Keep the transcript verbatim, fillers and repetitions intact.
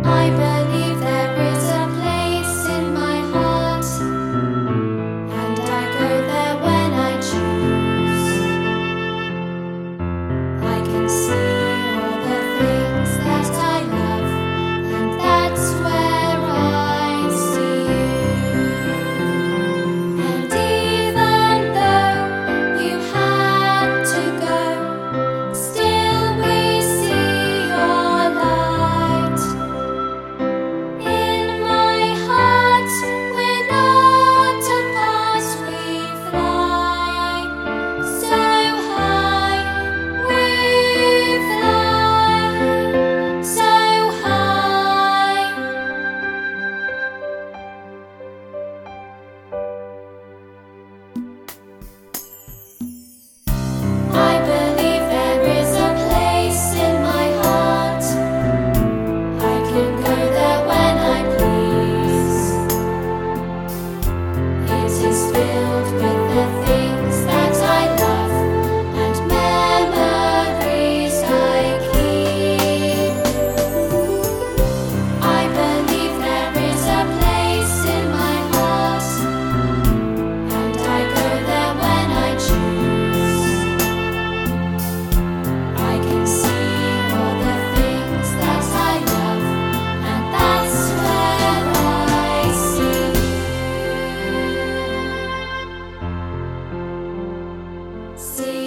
I believe there is a place in my heart, and I go there when I choose. I can see all the things that I love, and that's where I see you. And even though you had to go, still we see your light. In my heart, we're not apart, we fly so high, we fly so high. I believe there is a place in my heart. I can go there when I please. It is filled with the things that I love and memories I keep. I believe there is a place in my heart, and I go there when I choose. I can see all the things that I love, and that's where I see you. See